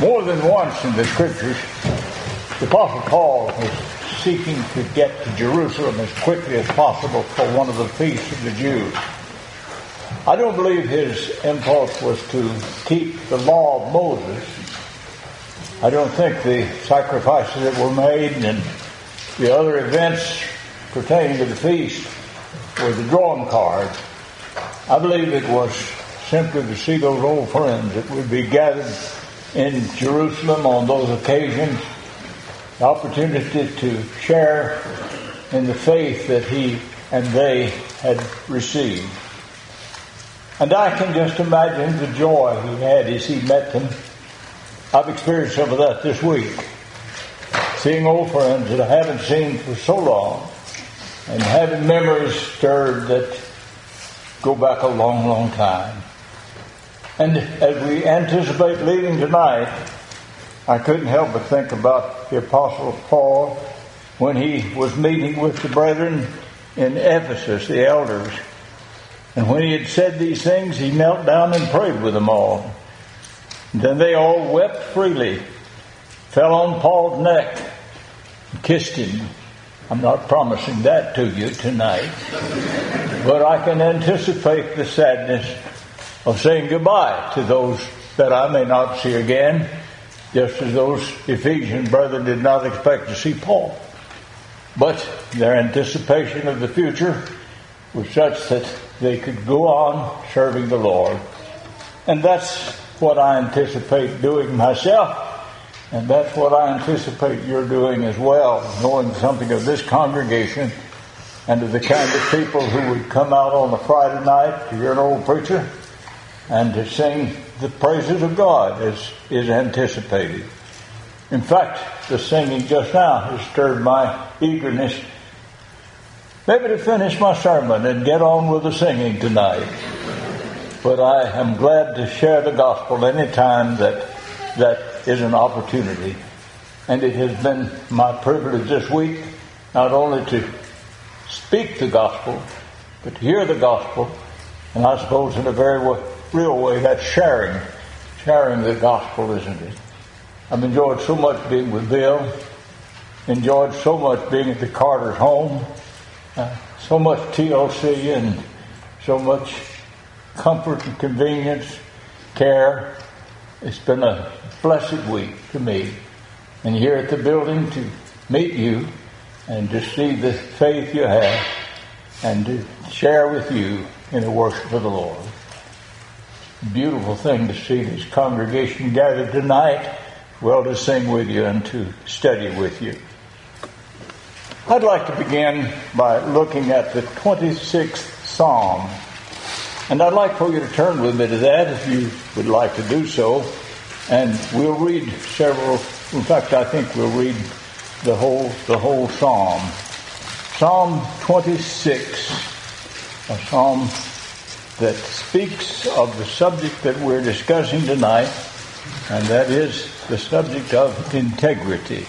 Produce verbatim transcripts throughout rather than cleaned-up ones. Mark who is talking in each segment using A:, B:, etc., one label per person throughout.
A: More than once in the Scriptures, the Apostle Paul was seeking to get to Jerusalem as quickly as possible for one of the feasts of the Jews. I don't believe his impulse was to keep the law of Moses. I don't think the sacrifices that were made and the other events pertaining to the feast were the drawing card. I believe it was simply to see those old friends that would be gathered in Jerusalem on those occasions, the opportunity to share in the faith that he and they had received. And I can just imagine the joy he had as he met them. I've experienced some of that this week. Seeing old friends that I haven't seen for so long and having memories stirred that go back a long, long time. And as we anticipate leaving tonight, I couldn't help but think about the Apostle Paul when he was meeting with the brethren in Ephesus, the elders. And when he had said these things, he knelt down and prayed with them all. And then they all wept freely, fell on Paul's neck, and kissed him. I'm not promising that to you tonight, but I can anticipate the sadness of saying goodbye to those that I may not see again, just as those Ephesian brethren did not expect to see Paul. But their anticipation of the future was such that they could go on serving the Lord. And that's what I anticipate doing myself, and that's what I anticipate you're doing as well, knowing something of this congregation and of the kind of people who would come out on a Friday night to hear an old preacher and to sing the praises of God as is anticipated. In fact, the singing just now has stirred my eagerness maybe to finish my sermon and get on with the singing tonight. But I am glad to share the gospel any time that that is an opportunity. And it has been my privilege this week not only to speak the gospel, but to hear the gospel. And I suppose in a very real way that's sharing, sharing the gospel, isn't it? I've enjoyed so much being with Bill, enjoyed so much being at the Carter's home, uh, so much T L C and so much comfort and convenience, care. It's been a blessed week to me. And here at the building to meet you and to see the faith you have and to share with you in the worship of the Lord. Beautiful thing to see this congregation gathered tonight, well, to sing with you and to study with you. I'd like to begin by looking at the twenty-sixth Psalm. And I'd like for you to turn with me to that if you would like to do so. And we'll read several, in fact, I think we'll read the whole, the whole Psalm. Psalm twenty-six, a psalm that speaks of the subject that we're discussing tonight, and that is the subject of integrity.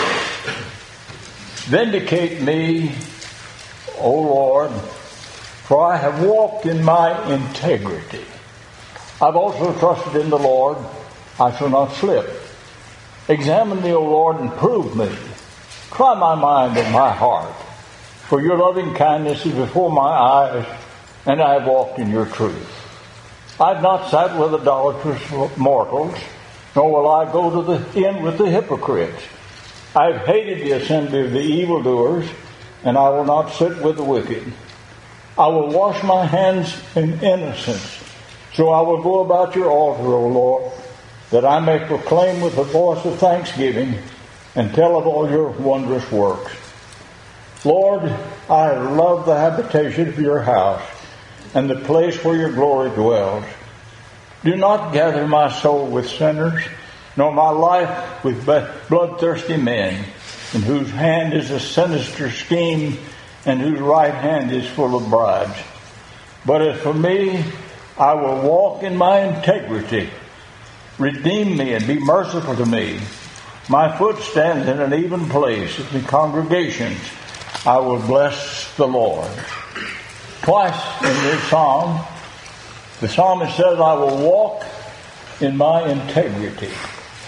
A: Vindicate me, O Lord, for I have walked in my integrity. I've also trusted in the Lord. I shall not slip. Examine me, O Lord, and prove me. Try my mind and my heart. For your loving kindness is before my eyes, and I have walked in your truth. I have not sat with idolatrous mortals, nor will I go to the inn with the hypocrites. I have hated the assembly of the evildoers, and I will not sit with the wicked. I will wash my hands in innocence, so I will go about your altar, O Lord, that I may proclaim with a voice of thanksgiving and tell of all your wondrous works. Lord, I love the habitation of your house and the place where your glory dwells. Do not gather my soul with sinners, nor my life with bloodthirsty men, in whose hand is a sinister scheme and whose right hand is full of bribes. But as for me, I will walk in my integrity. Redeem me and be merciful to me. My foot stands in an even place in the congregations. I will bless the Lord. Twice in this psalm, the psalmist says, I will walk in my integrity.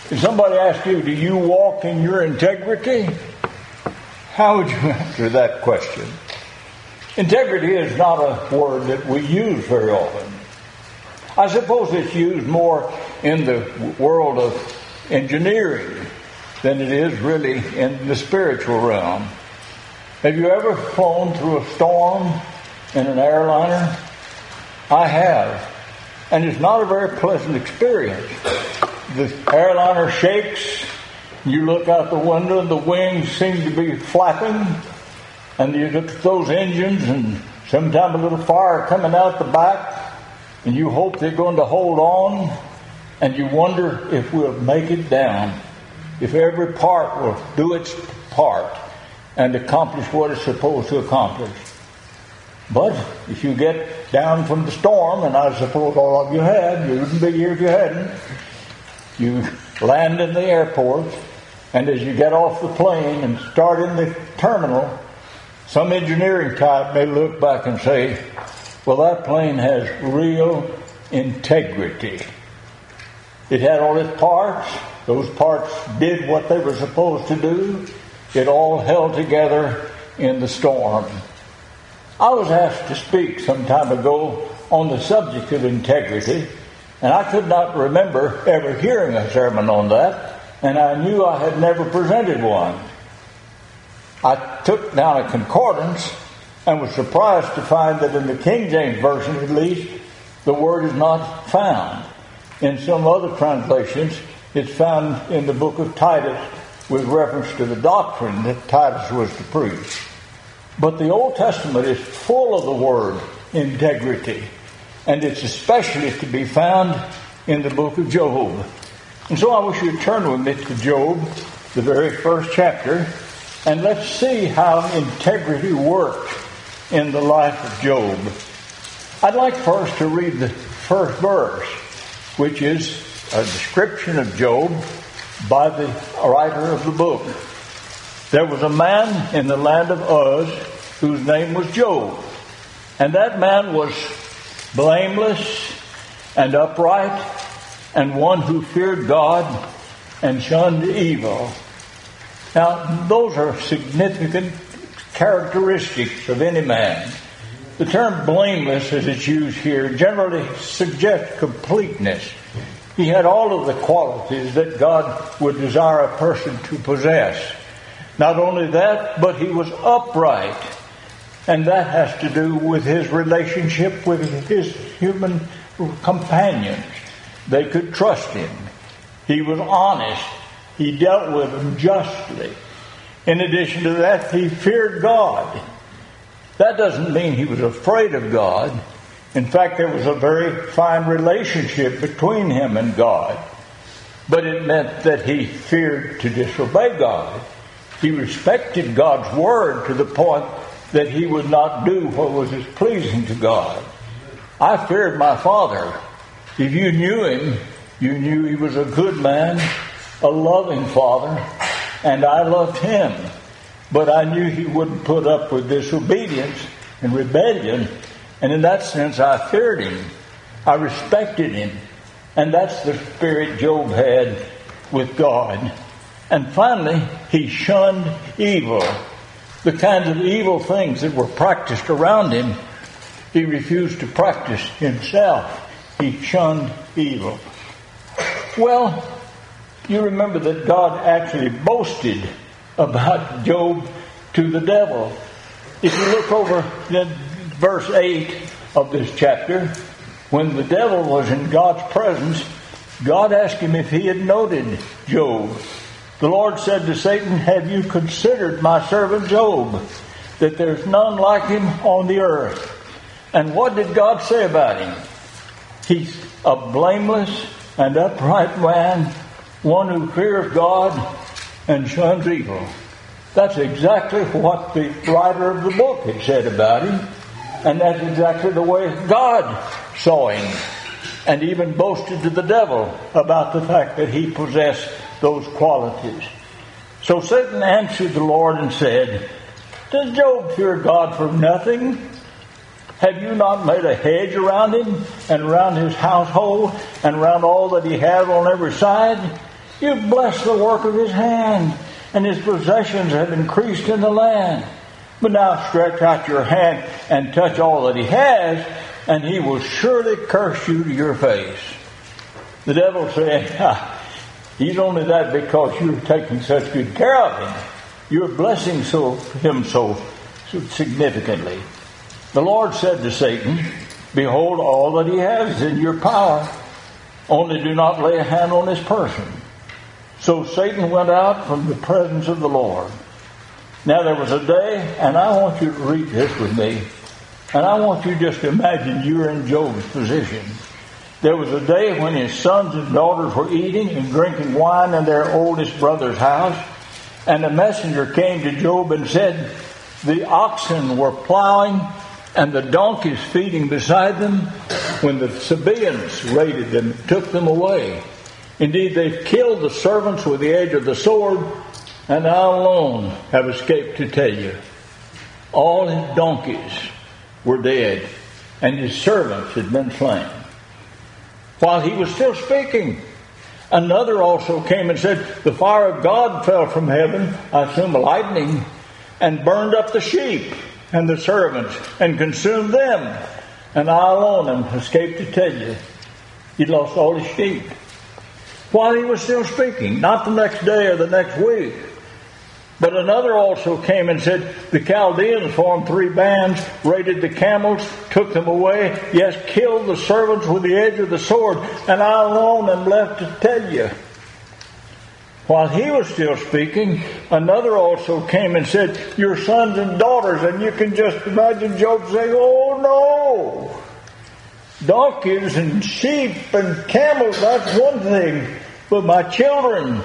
A: If somebody asked you, do you walk in your integrity? How would you answer that question? Integrity is not a word that we use very often. I suppose it's used more in the world of engineering than it is really in the spiritual realm. Have you ever flown through a storm in an airliner? I have. And it's not a very pleasant experience. The airliner shakes. You look out the window and the wings seem to be flapping. And you look at those engines and sometimes a little fire coming out the back. And you hope they're going to hold on. And you wonder if we'll make it down. If every part will do its part and accomplish what it's supposed to accomplish. But if you get down from the storm, and I suppose all of you had, you wouldn't be here if you hadn't, you land in the airport, and as you get off the plane and start in the terminal, some engineering type may look back and say, well, that plane has real integrity. It had all its parts. Those parts did what they were supposed to do. It all held together in the storm. I was asked to speak some time ago on the subject of integrity, and I could not remember ever hearing a sermon on that, and I knew I had never presented one. I took down a concordance and was surprised to find that in the King James Version, at least, the word is not found. In some other translations, it's found in the book of Titus with reference to the doctrine that Titus was to preach. But the Old Testament is full of the word integrity. And it's especially to be found in the book of Job. And so I wish you to turn with me to Job, the very first chapter, and let's see how integrity worked in the life of Job. I'd like first to read the first verse, which is a description of Job by the writer of the book. There was a man in the land of Uz whose name was Job. And that man was blameless and upright and one who feared God and shunned evil. Now, those are significant characteristics of any man. The term blameless, as it's used here, generally suggests completeness. He had all of the qualities that God would desire a person to possess. Not only that, but he was upright. And that has to do with his relationship with his human companions. They could trust him. He was honest. He dealt with them justly. In addition to that, he feared God. That doesn't mean he was afraid of God. In fact, there was a very fine relationship between him and God. But it meant that he feared to disobey God. He respected God's word to the point that he would not do what was displeasing to God. I feared my father. If you knew him, you knew he was a good man, a loving father, and I loved him. But I knew he wouldn't put up with disobedience and rebellion. And in that sense, I feared him. I respected him. And that's the spirit Job had with God. And finally, he shunned evil. The kinds of evil things that were practiced around him, he refused to practice himself. He shunned evil. Well, you remember that God actually boasted about Job to the devil. If you look over at verse eight of this chapter, when the devil was in God's presence, God asked him if he had noted Job. The Lord said to Satan, have you considered my servant Job, that there's none like him on the earth? And what did God say about him? He's a blameless and upright man, one who fears God and shuns evil. That's exactly what the writer of the book had said about him. And that's exactly the way God saw him. And even boasted to the devil about the fact that he possessed those qualities. So Satan answered the Lord and said, does Job fear God for nothing? Have you not made a hedge around him and around his household and around all that he has on every side? You've blessed the work of his hand, and his possessions have increased in the land. But now stretch out your hand and touch all that he has, and he will surely curse you to your face. The devil said, ah, he's only that because you're taking such good care of him. You're blessing so, him so, so significantly. The Lord said to Satan, behold, all that he has is in your power. Only do not lay a hand on his person. So Satan went out from the presence of the Lord. Now there was a day, and I want you to read this with me, and I want you just to imagine you're in Job's position. There was a day when his sons and daughters were eating and drinking wine in their oldest brother's house, and a messenger came to Job and said, the oxen were plowing and the donkeys feeding beside them when the Sabaeans raided them and took them away. Indeed, they've killed the servants with the edge of the sword, and I alone have escaped to tell you. All his donkeys were dead, and his servants had been slain. While he was still speaking, another also came and said, the fire of God fell from heaven, I assume lightning, and burned up the sheep and the servants, and consumed them. And I alone am escaped to tell you, he'd lost all his sheep. While he was still speaking, not the next day or the next week, but another also came and said, the Chaldeans formed three bands, raided the camels, took them away, yes, killed the servants with the edge of the sword, and I alone am left to tell you. While he was still speaking, another also came and said, your sons and daughters, and you can just imagine Job saying, oh no, donkeys and sheep and camels, that's one thing, but my children,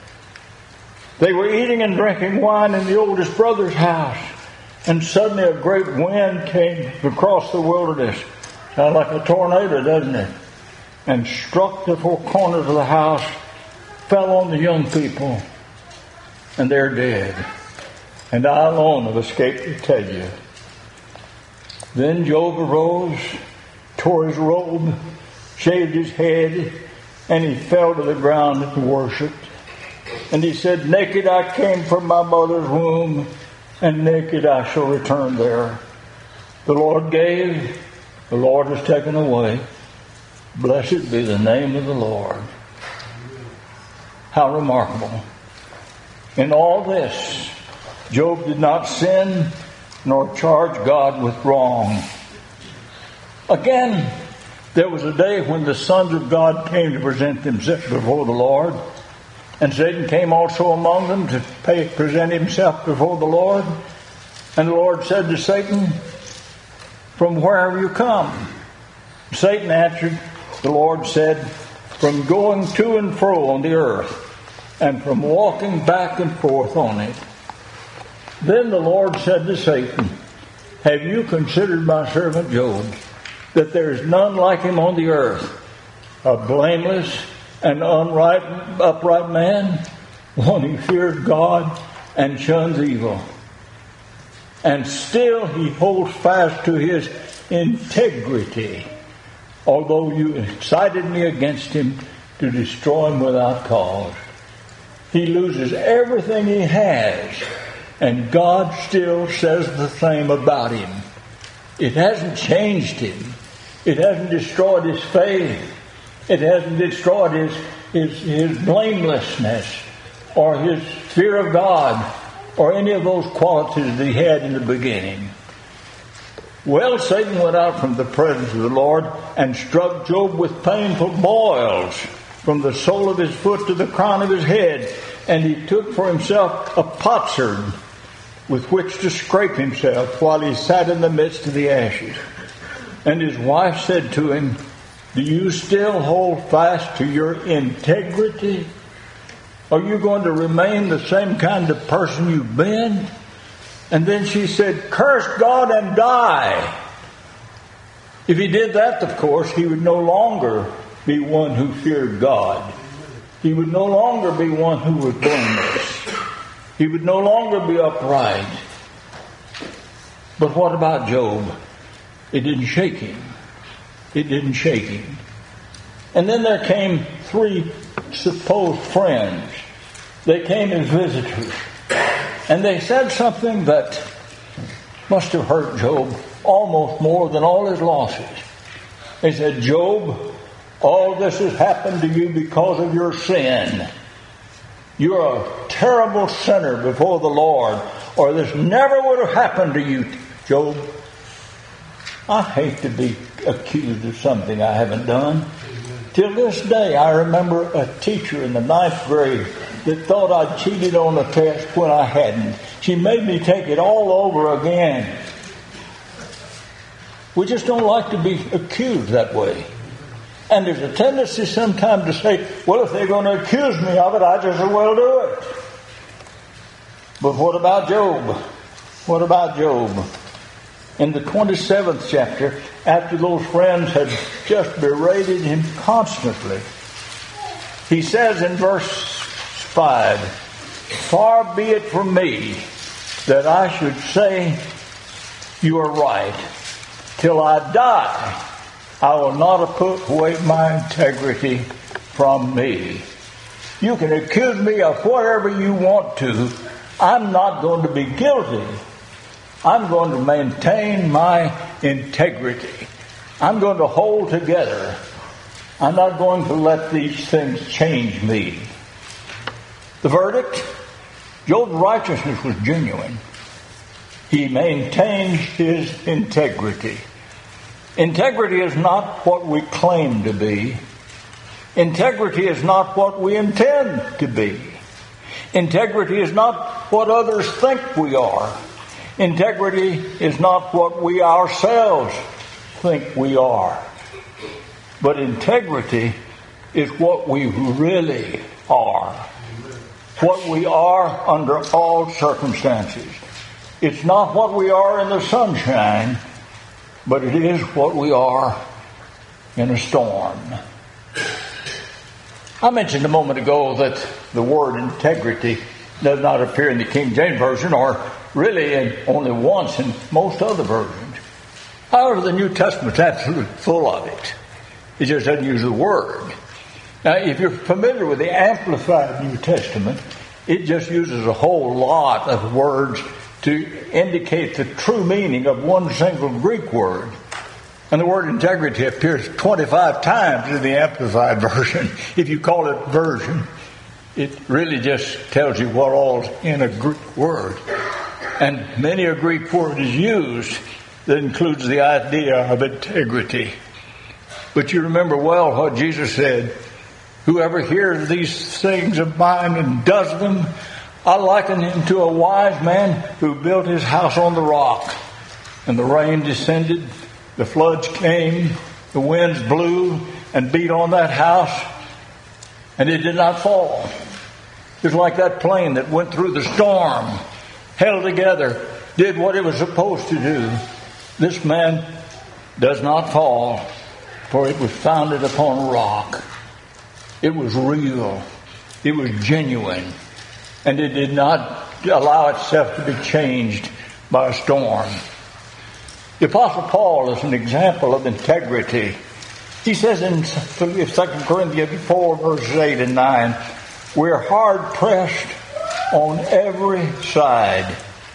A: they were eating and drinking wine in the oldest brother's house, and suddenly a great wind came across the wilderness, sounds like a tornado, doesn't it, and struck the four corners of the house, fell on the young people, and they're dead. And I alone have escaped to tell you. Then Job arose, tore his robe, shaved his head, and he fell to the ground and worshipped. And he said, naked I came from my mother's womb, and naked I shall return there. The Lord gave, the Lord has taken away. Blessed be the name of the Lord. How remarkable. In all this, Job did not sin nor charge God with wrong. Again, there was a day when the sons of God came to present themselves before the Lord, and Satan came also among them to pay, present himself before the Lord. And the Lord said to Satan, from where have you come? Satan answered, the Lord said, from going to and fro on the earth, and from walking back and forth on it. Then the Lord said to Satan, have you considered my servant Job, that there is none like him on the earth, a blameless and upright, upright man, one who fears God and shuns evil? And still he holds fast to his integrity, although you incited me against him to destroy him without cause. He loses everything he has, and God still says the same about him. It hasn't changed him. It hasn't destroyed his faith. It hasn't destroyed his, his, his blamelessness or his fear of God or any of those qualities that he had in the beginning. Well, Satan went out from the presence of the Lord and struck Job with painful boils from the sole of his foot to the crown of his head, and he took for himself a potsherd with which to scrape himself while he sat in the midst of the ashes. And his wife said to him, do you still hold fast to your integrity? Are you going to remain the same kind of person you've been? And then she said, curse God and die. If he did that, of course, he would no longer be one who feared God. He would no longer be one who was blameless. He would no longer be upright. But what about Job? It didn't shake him. It didn't shake him. And then there came three supposed friends. They came as visitors. And they said something that must have hurt Job almost more than all his losses. They said, Job, all this has happened to you because of your sin. You're a terrible sinner before the Lord, or this never would have happened to you, Job. I hate to be accused of something I haven't done. Till this day, I remember a teacher in the ninth grade that thought I cheated on a test when I hadn't. She made me take it all over again. We just don't like to be accused that way. And there's a tendency sometimes to say, well, if they're going to accuse me of it, I just as well do it. But what about Job? What about Job? In the twenty-seventh chapter, after those friends had just berated him constantly, he says in verse five, far be it from me that I should say you are right. Till I die, I will not put away my integrity from me. You can accuse me of whatever you want to. I'm not going to be guilty. I'm going to maintain my integrity. I'm going to hold together. I'm not going to let these things change me. The verdict? Job's righteousness was genuine. He maintained his integrity. Integrity is not what we claim to be. Integrity is not what we intend to be. Integrity is not what others think we are. Integrity is not what we ourselves think we are. But integrity is what we really are. What we are under all circumstances. It's not what we are in the sunshine, but it is what we are in a storm. I mentioned a moment ago that the word integrity does not appear in the King James Version, or really in only once in most other versions. However, the New Testament's absolutely full of it. It just doesn't use the word. Now, if you're familiar with the Amplified New Testament, it just uses a whole lot of words to indicate the true meaning of one single Greek word. And the word integrity appears twenty-five times in the Amplified Version. If you call it version, it really just tells you what all's in a Greek word. And many a Greek word is used that includes the idea of integrity. But you remember well what Jesus said, whoever hears these things of mine and does them, I liken him to a wise man who built his house on the rock. And the rain descended, the floods came, the winds blew and beat on that house, and it did not fall. It was like that plane that went through the storm, held together, did what it was supposed to do. This man does not fall, for it was founded upon a rock. It was real. It was genuine. And it did not allow itself to be changed by a storm. The Apostle Paul is an example of integrity. He says in Second Corinthians four, verses eight and nine, we're hard pressed on every side,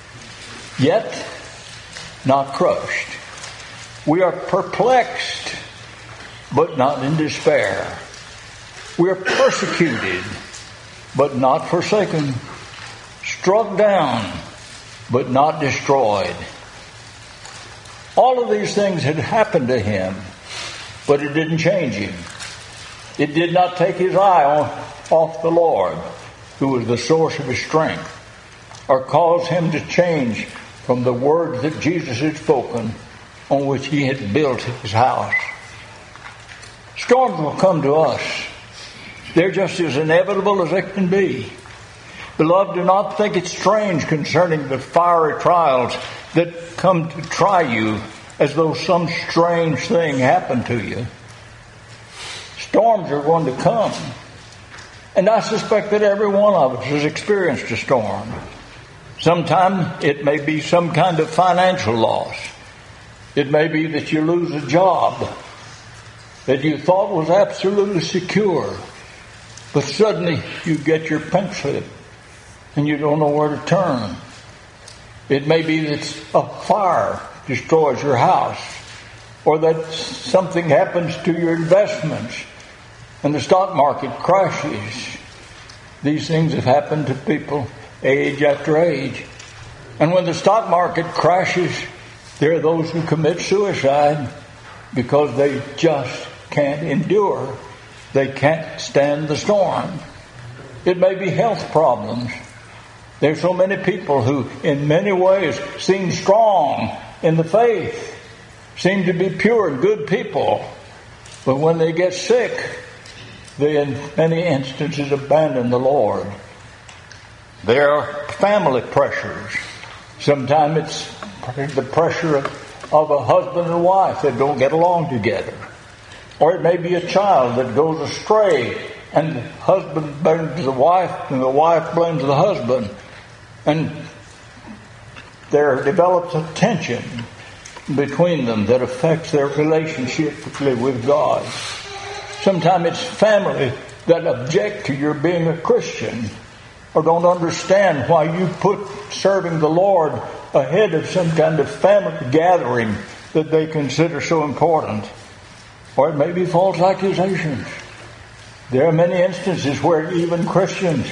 A: yet not crushed. We are perplexed, but not in despair. We are persecuted, but not forsaken. Struck down, but not destroyed. All of these things had happened to him, but it didn't change him. It did not take his eye on, off the Lord, who was the source of his strength, or cause him to change from the words that Jesus had spoken on which he had built his house. Storms will come to us. They're just as inevitable as they can be. Beloved, do not think it strange concerning the fiery trials that come to try you as though some strange thing happened to you. Storms are going to come. And I suspect that every one of us has experienced a storm. Sometimes it may be some kind of financial loss. It may be that you lose a job that you thought was absolutely secure. but suddenly you get your pink slip and you don't know where to turn. It may be that a fire destroys your house, or that something happens to your investments and the stock market crashes. These things have happened to people age after age. And when the stock market crashes, there are those who commit suicide because they just can't endure. They can't stand the storm. It may be health problems. There's so many people who, in many ways, seem strong in the faith, seem to be pure and good people. But when they get sick, they, in many instances, abandon the Lord. There are family pressures. Sometimes it's the pressure of, of a husband and wife that don't get along together. Or it may be a child that goes astray, and the husband blames the wife, and the wife blames the husband. And there develops a tension between them that affects their relationship with God. Sometimes it's family that object to your being a Christian, or don't understand why you put serving the Lord ahead of some kind of family gathering that they consider so important. Or it may be false accusations. There are many instances where even Christians,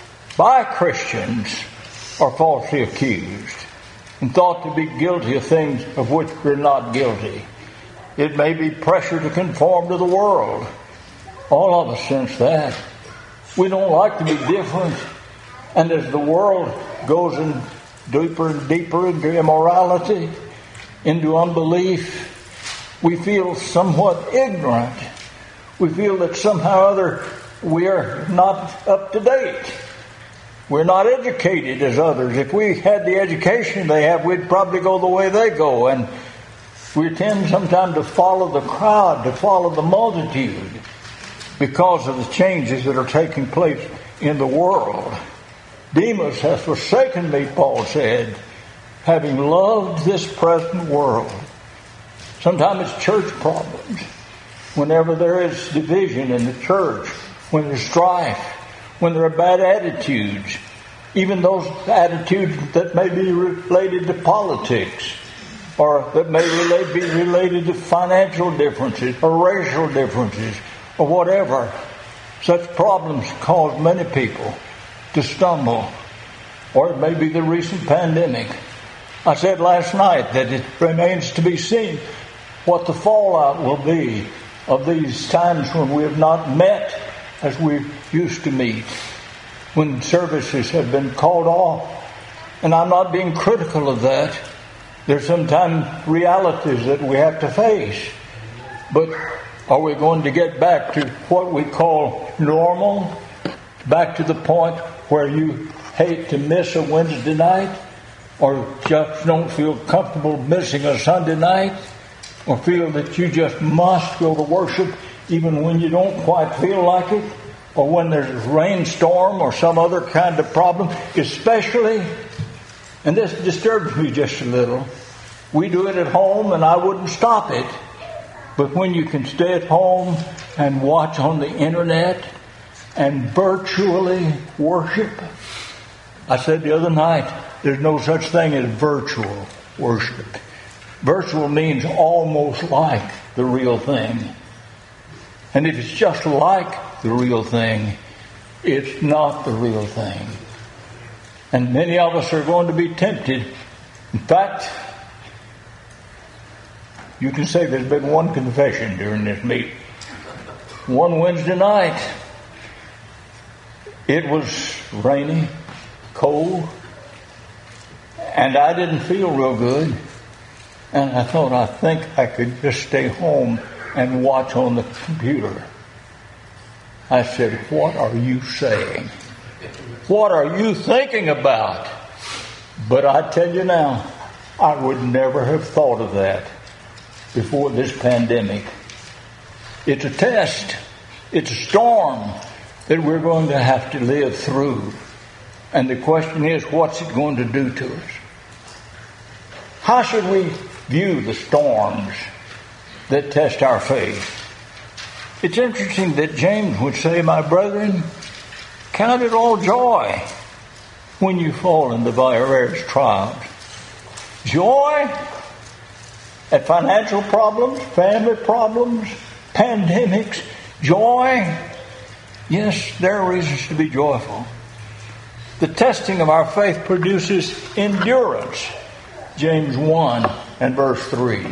A: by Christians, are falsely accused and thought to be guilty of things of which we're not guilty. It may be pressure to conform to the world. All of us sense that. We don't like to be different. And as the world goes in deeper and deeper into immorality, into unbelief, we feel somewhat ignorant. We feel that somehow or other we are not up to date. We're not educated as others. If we had the education they have, we'd probably go the way they go. And we tend sometimes to follow the crowd, to follow the multitude, because of the changes that are taking place in the world. Demas has forsaken me, Paul said, having loved this present world. Sometimes it's church problems. Whenever there is division in the church, when there's strife, when there are bad attitudes, even those attitudes that may be related to politics, or that may relate, be related to financial differences, or racial differences, or whatever. Such problems cause many people to stumble. Or it may be the recent pandemic. I said last night that it remains to be seen what the fallout will be of these times when we have not met as we used to meet, when services have been called off. And I'm not being critical of that. There's sometimes realities that we have to face. But are we going to get back to what we call normal? Back to the point where you hate to miss a Wednesday night, or just don't feel comfortable missing a Sunday night, or feel that you just must go to worship even when you don't quite feel like it, or when there's a rainstorm or some other kind of problem, especially, and this disturbs me just a little, we do it at home and I wouldn't stop it, but when you can stay at home and watch on the internet and virtually worship. I said the other night, there's no such thing as virtual worship. Virtual means almost like the real thing. And if it's just like the real thing, it's not the real thing. And many of us are going to be tempted. In fact, you can say there's been one confession during this meeting. One Wednesday night, it was rainy, cold, and I didn't feel real good. And I thought, I think I could just stay home and watch on the computer. I said, what are you saying? What are you thinking about? But I tell you now, I would never have thought of that before this pandemic. It's a test. It's a storm that we're going to have to live through. And the question is, what's it going to do to us? How should we view the storms that test our faith? It's interesting that James would say, my brethren, count it all joy when you fall into various trials. Joy at financial problems, family problems, pandemics, joy. Yes, there are reasons to be joyful. The testing of our faith produces endurance. James one and verse three.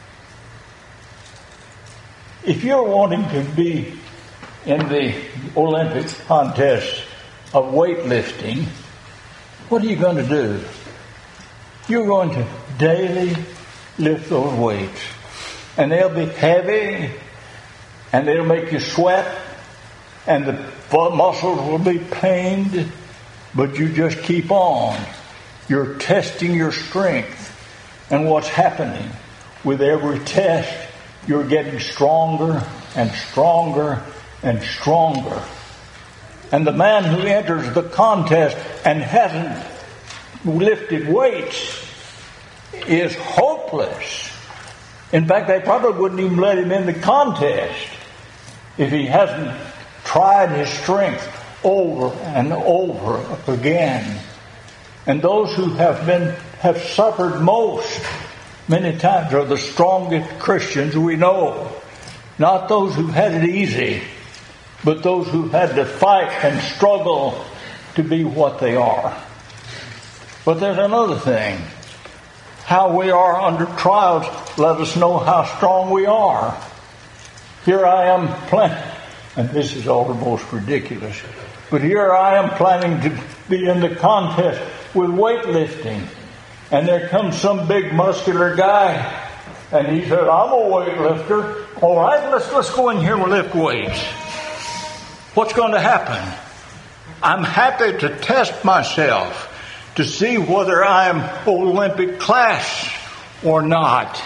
A: If you're wanting to be in the Olympic contest of weightlifting, what are you going to do? You're going to daily lift those weights. And they'll be heavy, and they'll make you sweat, and the muscles will be pained, but you just keep on. You're testing your strength. And what's happening? With every test, you're getting stronger and stronger and stronger. And the man who enters the contest and hasn't lifted weights is hopeless. In fact, they probably wouldn't even let him in the contest if he hasn't tried his strength over and over again. And those who have been have suffered most many times are the strongest Christians we know. Not those who had it easy, but those who had to fight and struggle to be what they are. But there's another thing. How we are under trials let us know how strong we are. Here I am planning, and this is almost ridiculous, but here I am planning to be in the contest with weightlifting. And there comes some big muscular guy, and he said, I'm a weightlifter. All right, let's let's go in here and lift weights. What's going to happen? I'm happy to test myself to see whether I'm Olympic class or not.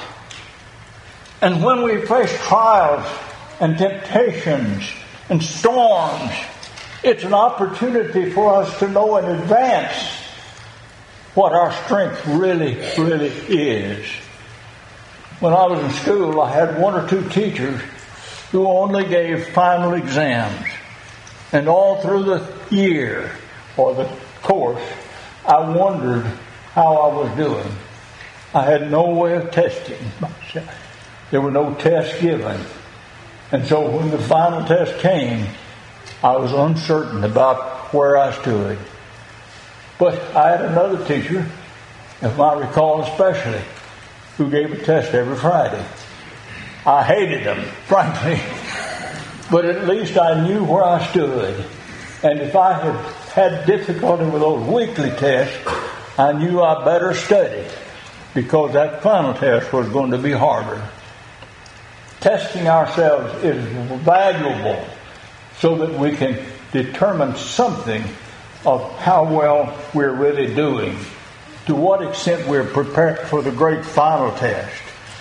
A: And when we face trials and temptations and storms, it's an opportunity for us to know in advance what our strength really, really is. When I was in school, I had one or two teachers who only gave final exams. And all through the year or the course, I wondered how I was doing. I had no way of testing myself. There were no tests given. And so when the final test came, I was uncertain about where I stood. But I had another teacher, if I recall especially, who gave a test every Friday. I hated him, frankly, but at least I knew where I stood. And if I had had difficulty with those weekly tests, I knew I better study, because that final test was going to be harder. Testing ourselves is valuable so that we can determine something of how well we're really doing, to what extent we're prepared for the great final test.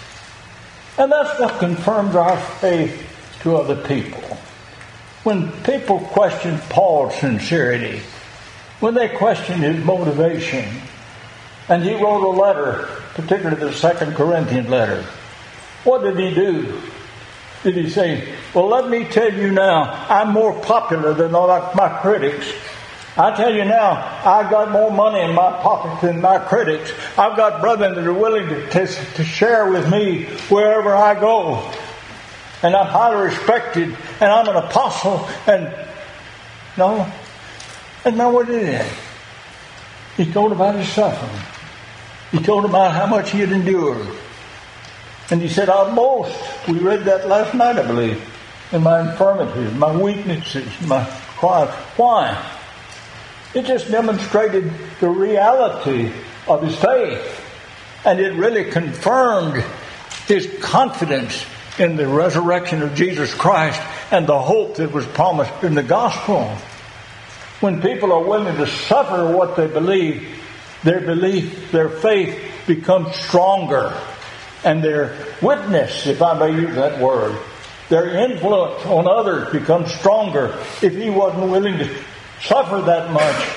A: And that's what confirms our faith to other people. When people question Paul's sincerity, when they question his motivation, and he wrote a letter, particularly the Second Corinthians letter, what did he do? Did he say, well, let me tell you now, I'm more popular than all my critics. I tell you now, I've got more money in my pocket than my critics. I've got brethren that are willing to, to, to share with me wherever I go. And I'm highly respected, and I'm an apostle, and no. And now what did he say? He told about his suffering. He told about how much he had endured. And he said, I'll boast. We read that last night, I believe, in my infirmities, my weaknesses, my crimes. Why? It just demonstrated the reality of his faith. And it really confirmed his confidence in the resurrection of Jesus Christ and the hope that was promised in the gospel. When people are willing to suffer what they believe, their belief, their faith becomes stronger. And their witness, if I may use that word, their influence on others becomes stronger. If he wasn't willing to suffer that much,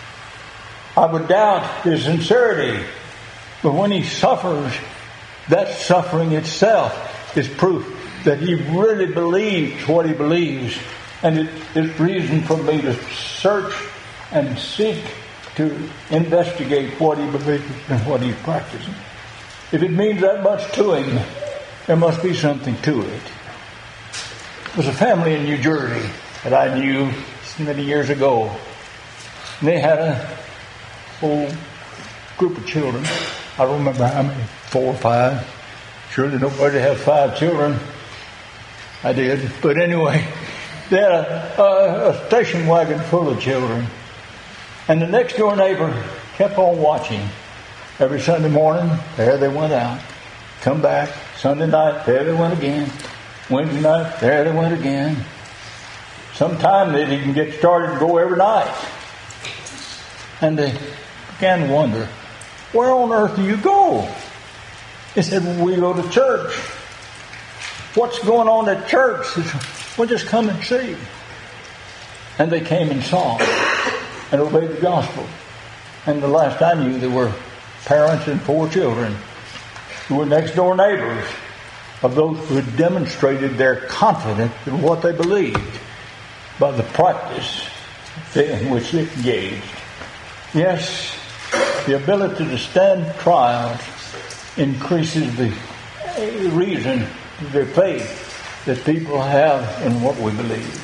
A: I would doubt his sincerity. But when he suffers, that suffering itself is proof that he really believes what he believes. And it is reason for me to search and seek to investigate what he believes and what he's practicing. If it means that much to him, there must be something to it. There was a family in New Jersey that I knew many years ago. And they had a whole group of children. I don't remember how many, four or five. Surely nobody had five children. I did. But anyway, they had a, a, a station wagon full of children. And the next door neighbor kept on watching. Every Sunday morning, there they went out. Come back. Sunday night, there they went again. Wednesday night, there they went again. Sometime they'd even get started and go every night. And they began to wonder, where on earth do you go? They said, well, we go to church. What's going on at church? They said, well, just come and see. And they came and saw and obeyed the gospel. And the last I knew, there were parents and four children who were next door neighbors of those who had demonstrated their confidence in what they believed by the practice in which they engaged. Yes, the ability to stand trials increases the reason, the faith that people have in what we believe.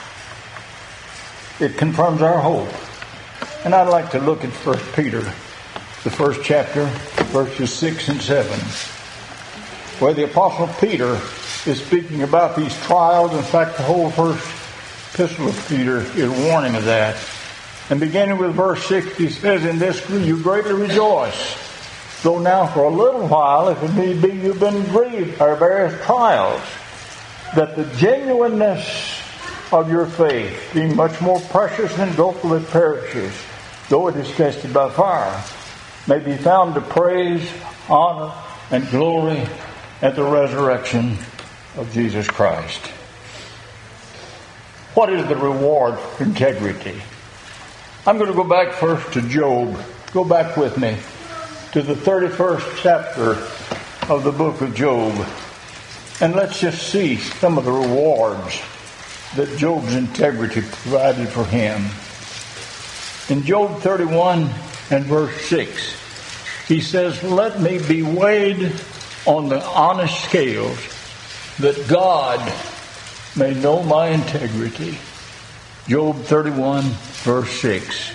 A: It confirms our hope. And I'd like to look at First Peter, the first chapter, verses six and seven, where the Apostle Peter is speaking about these trials. In fact, the whole first epistle of Peter is warning of that. And beginning with verse six, he says, in this you greatly rejoice, though now for a little while, if it need be, you've been grieved by various trials, that the genuineness of your faith, being much more precious than gold that perishes, though it is tested by fire, may be found to praise, honor, and glory at the resurrection of Jesus Christ. What is the reward for integrity? I'm going to go back first to Job. Go back with me to the thirty-first chapter of the book of Job. And let's just see some of the rewards that Job's integrity provided for him. In Job thirty-one and verse six, he says, let me be weighed on the honest scales, that God may know my integrity. Job thirty-one, verse six.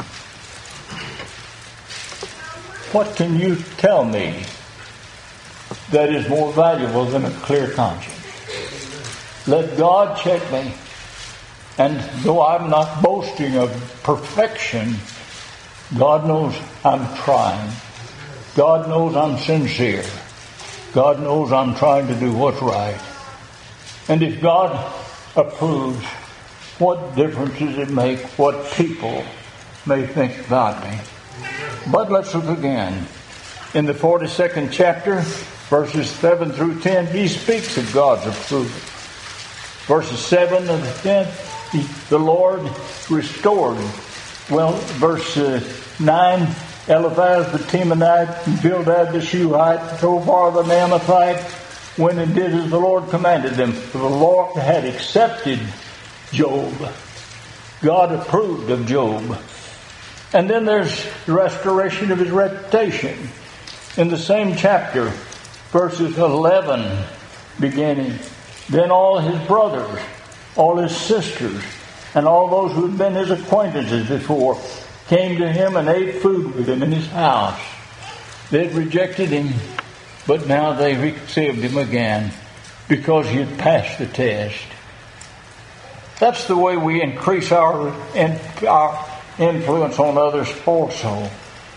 A: What can you tell me that is more valuable than a clear conscience? Let God check me. And though I'm not boasting of perfection, God knows I'm trying. God knows I'm sincere. God knows I'm trying to do what's right. And if God approves, what difference does it make what people may think about me? But let's look again. In the forty-second chapter, verses seven through ten, he speaks of God's approval. Verses seven and ten, he, the Lord restored. Well, verse uh, nine, Eliphaz the Temanite, and Bildad the Shuhite, Tovar the Naamathite, went and did as the Lord commanded them. For the Lord had accepted Job. God approved of Job. And then there's the restoration of his reputation. In the same chapter, verses eleven beginning, then all his brothers, all his sisters, and all those who had been his acquaintances before came to him and ate food with him in his house. They had rejected him, but now they received him again because he had passed the test. That's the way we increase our, our influence on others also.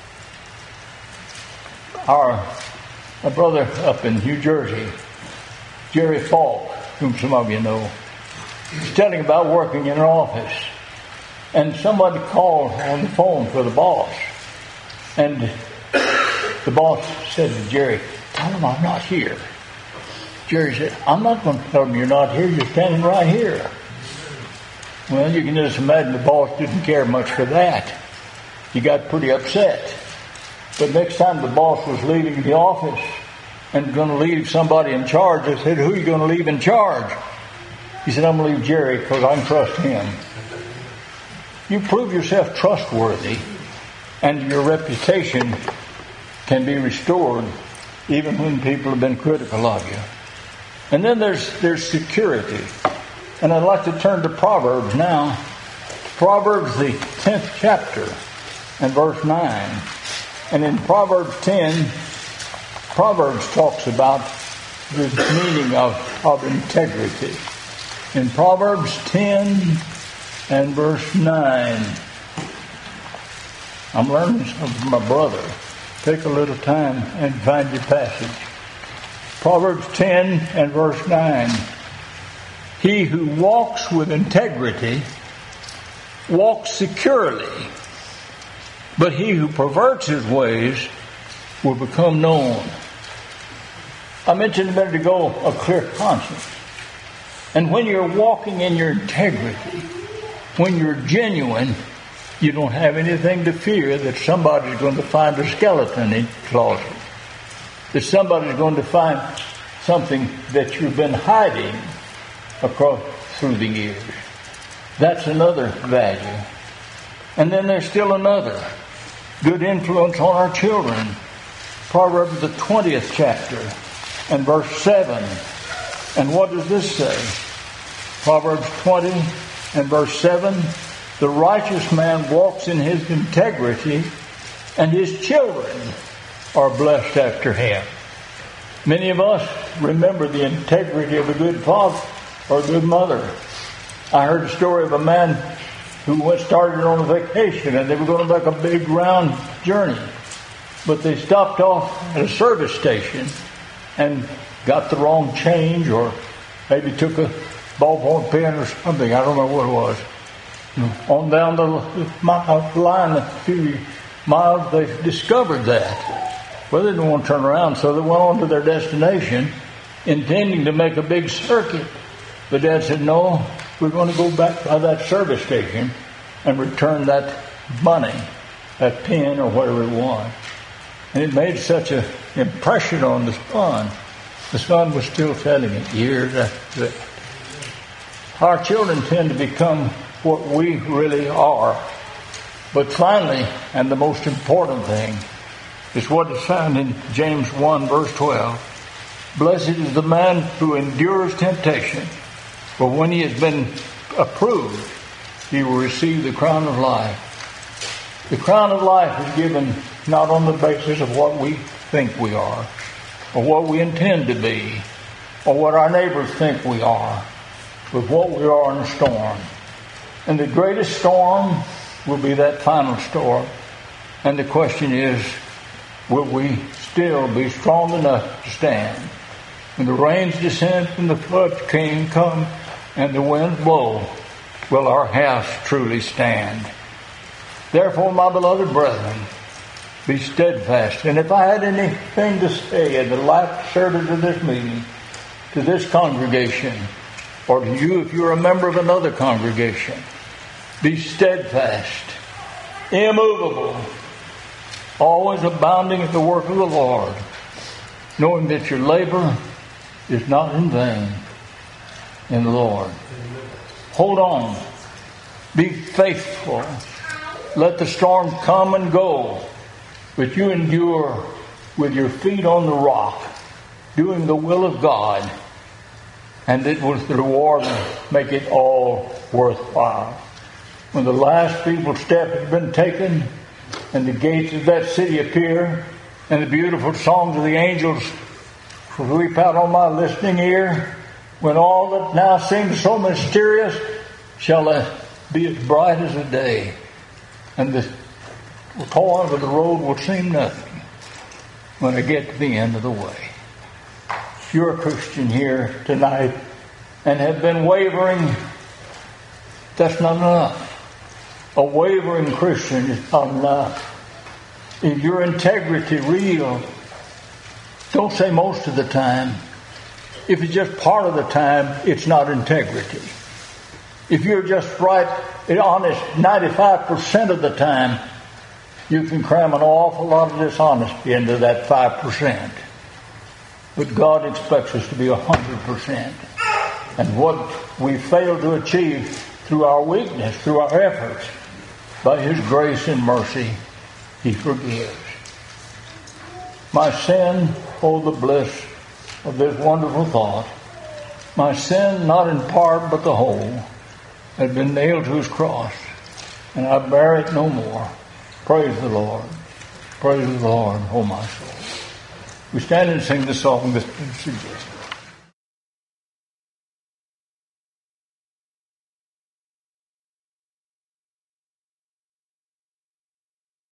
A: Our, our brother up in New Jersey, Jerry Falk, whom some of you know, was telling about working in an office. And somebody called on the phone for the boss. And the boss said to Jerry, tell him I'm not here. Jerry said, I'm not going to tell him you're not here. You're standing right here. Well, you can just imagine the boss didn't care much for that. He got pretty upset. But next time the boss was leaving the office, and going to leave somebody in charge. I said, who are you going to leave in charge? He said, I'm going to leave Jerry because I can trust him. You prove yourself trustworthy, and your reputation can be restored even when people have been critical of you. And then there's there's security. And I'd like to turn to Proverbs now. Proverbs, the tenth chapter, and verse nine. And in Proverbs ten, Proverbs talks about the meaning of, of integrity. In Proverbs ten and verse nine, I'm learning something from my brother. Take a little time and find your passage. Proverbs ten and verse nine. He who walks with integrity walks securely, but he who perverts his ways will become known. I mentioned a minute ago a clear conscience. And when you're walking in your integrity, when you're genuine, you don't have anything to fear that somebody's going to find a skeleton in your closet, that somebody's going to find something that you've been hiding across through the years. That's another value. And then there's still another good influence on our children. Proverbs the twentieth chapter and verse seven. And what does this say? Proverbs twenty and verse seven. The righteous man walks in his integrity, and his children are blessed after him. Many of us remember the integrity of a good father or a good mother. I heard a story of a man who went started on a vacation, and they were going to make a big round journey. But they stopped off at a service station and got the wrong change, or maybe took a ballpoint pen or something. I don't know what it was. On down the line a few miles, they discovered that. Well, they didn't want to turn around, so they went on to their destination, intending to make a big circuit. But Dad said, no, we're going to go back to that service station and return that money, that pen or whatever it was. And it made such an impression on the son. The son was still telling it years after that. Our children tend to become what we really are. But finally, and the most important thing, is what is found in James one verse twelve. Blessed is the man who endures temptation, for when he has been approved, he will receive the crown of life. The crown of life is given not on the basis of what we think we are, or what we intend to be, or what our neighbors think we are, but what we are in a storm. And the greatest storm will be that final storm. And the question is, will we still be strong enough to stand? When the rains descend and the floods came, come, and the winds blow, will our house truly stand? Therefore, my beloved brethren, be steadfast. And if I had anything to say in the life service of this meeting, to this congregation, or to you if you're a member of another congregation, be steadfast, immovable, always abounding in the work of the Lord, knowing that your labor is not in vain in the Lord. Hold on. Be faithful. Let the storm come and go, but you endure with your feet on the rock, doing the will of God, and it will the reward make it all worthwhile. When the last feeble step has been taken, and the gates of that city appear, and the beautiful songs of the angels leap out on my listening ear, when all that now seems so mysterious shall be as bright as the day, and the toil of the road will seem nothing when I get to the end of the way. If you're a Christian here tonight and have been wavering, that's not enough. A wavering Christian is not enough. Is your integrity real? Don't say most of the time. If it's just part of the time, it's not integrity. If you're just right and honest ninety-five percent of the time, you can cram an awful lot of dishonesty into that five percent. But God expects us to be one hundred percent. And what we fail to achieve through our weakness, through our efforts, by His grace and mercy, He forgives. My sin, oh, the bliss of this wonderful thought. My sin, not in part but the whole, had been nailed to His cross, and I bear it no more. Praise the Lord. Praise the Lord, oh my soul. We stand and sing the song that's been suggested.